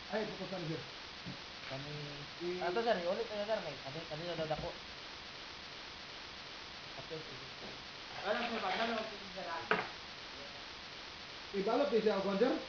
Ay, pupusan sir. Kami... Ato sir, ulit na sir. Kami na daw ko. Okay, sige. Ano sir, pagkano ako sir? Ibalot din siya ako sir.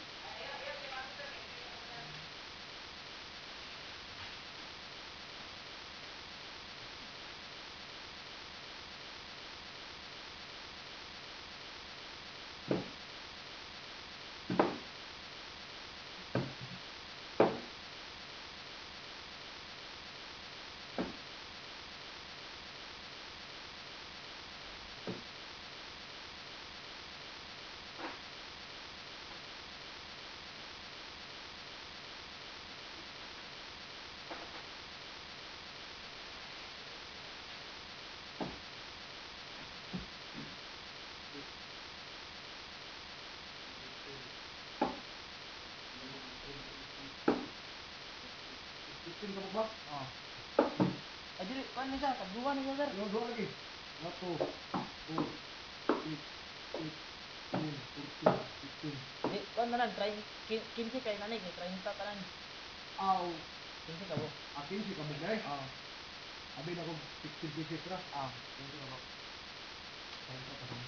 Isipin ka mo ba? Oh. Ay, dili, paano siya? Tagduwa na siya sir. Yung dua lagi. 1, 2, 4, 6, 8, 10, 14, 15. Di, paano na lang? 15 kay nanig, may 30 tanan. Aw, 15 ka bo? akin si kamog na eh. Oo. Abi na ko 16 pieces ra. 15 ka bo.